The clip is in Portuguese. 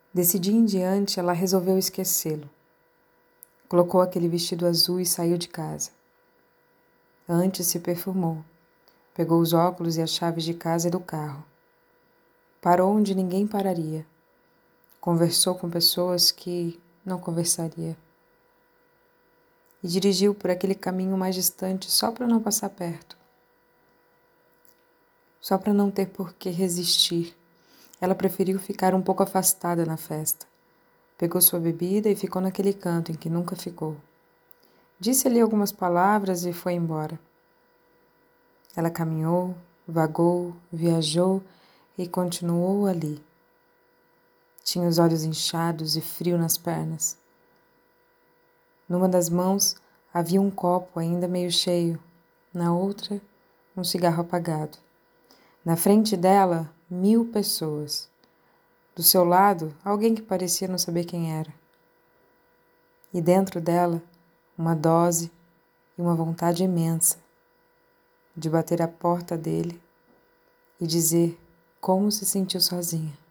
Desse dia em diante, ela resolveu esquecê-lo. Colocou aquele vestido azul e saiu de casa. Antes se perfumou. Pegou os óculos e as chaves de casa e do carro. Parou onde ninguém pararia. Conversou com pessoas que não conversaria. E dirigiu por aquele caminho mais distante só para não passar perto. Só para não ter por que resistir. Ela preferiu ficar um pouco afastada na festa. Pegou sua bebida e ficou naquele canto em que nunca ficou. Disse-lhe algumas palavras e foi embora. Ela caminhou, vagou, viajou e continuou ali. Tinha os olhos inchados e frio nas pernas. Numa das mãos havia um copo ainda meio cheio, na outra, um cigarro apagado. Na frente dela, 1000 pessoas. Do seu lado, alguém que parecia não saber quem era. E dentro dela, uma dose e uma vontade imensa de bater à porta dele e dizer como se sentiu sozinha.